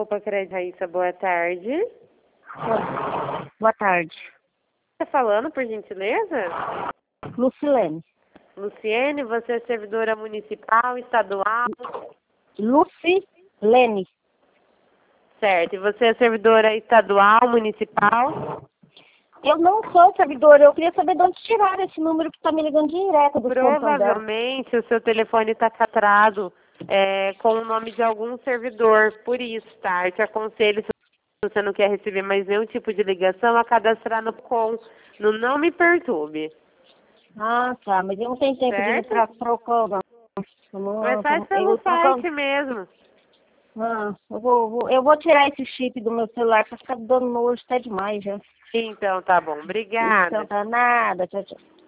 Roupa Crédito Raíssa, boa tarde. Boa tarde. Tá falando, por gentileza? Lucilene. Luciene, você é servidora municipal, estadual? Lucilene. Certo. E você é servidora estadual, municipal? Eu não sou servidora, eu queria saber de onde tiraram esse número que está me ligando direto do Santander. Provavelmente o seu telefone está cadastrado com o nome de algum servidor, por isso, tá? Eu te aconselho, se você não quer receber mais nenhum tipo de ligação, a cadastrar no Não Me Perturbe. Ah, tá, mas eu não tenho tempo de entrar trocando. Mas faz pelo site mesmo. Eu vou tirar esse chip do meu celular, para ficar dando nojo até demais já. Então, tá bom. Obrigada. Então, tá nada. Tchau, tchau.